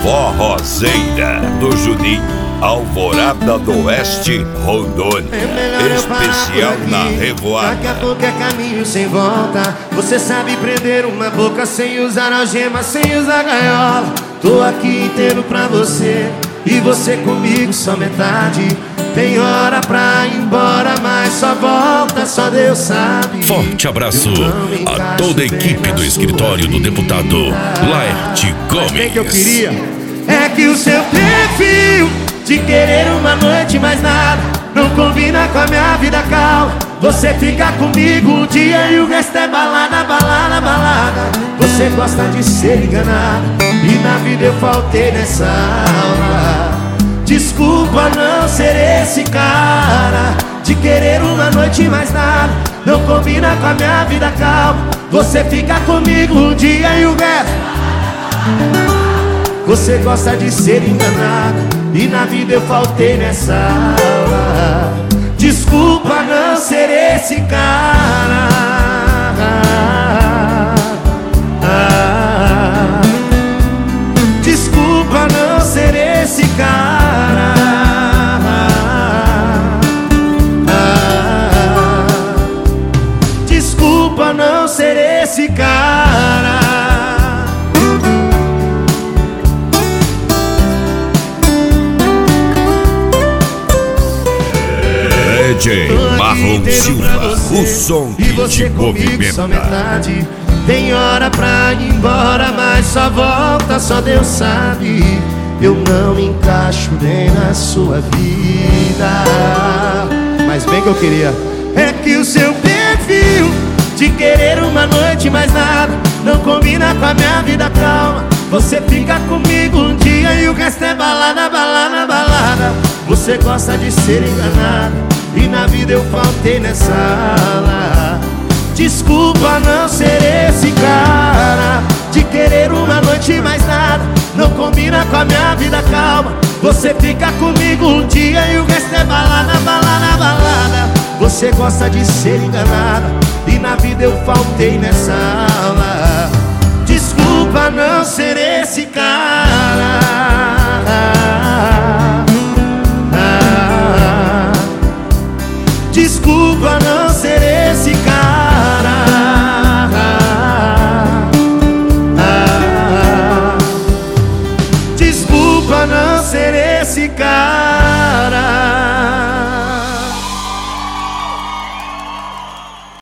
Forrozeira do Juninho, Alvorada do Oeste, Rondônia. Especial na Revoada. Daqui a pouco é caminho sem volta. Você sabe prender uma boca sem usar algema, sem usar gaiola. Tô aqui inteiro pra você e você comigo só metade. Tem hora pra ir embora, mas só volta, só Deus sabe. Forte abraço a toda a equipe do escritório do deputado Laerte Gomes. Bem que eu queria é que o seu perfil de querer uma noite mais nada não combina com a minha vida calma. Você fica comigo um dia e o resto é balada, balada, balada. Você gosta de ser enganado e na vida eu faltei nessa aula. Desculpa não ser esse cara de querer uma noite mais nada não combina com a minha vida calma. Você fica comigo um dia e o resto. Você gosta de ser enganado e na vida eu faltei nessa aula. Desculpa não ser esse cara. Desculpa não ser esse cara. Desculpa não ser esse cara. DJ Marlon Silva, o som e que você te comigo só movimenta. metade. Tem hora pra ir embora, mas só volta, só Deus sabe. Eu não me encaixo nem na sua vida. Mas bem que eu queria é que o seu perfil de querer uma noite mais nada não combina com a minha vida calma. Você fica comigo um dia e o resto é balada, balada, balada. Você gosta de ser enganado e na vida eu faltei nessa aula. Desculpa não ser esse cara de querer uma noite mais nada não combina com a minha vida calma. Você fica comigo um dia e o resto é balada, balada, balada. Você gosta de ser enganado e na vida eu faltei nessa aula. Desculpa não ser esse cara. Desculpa não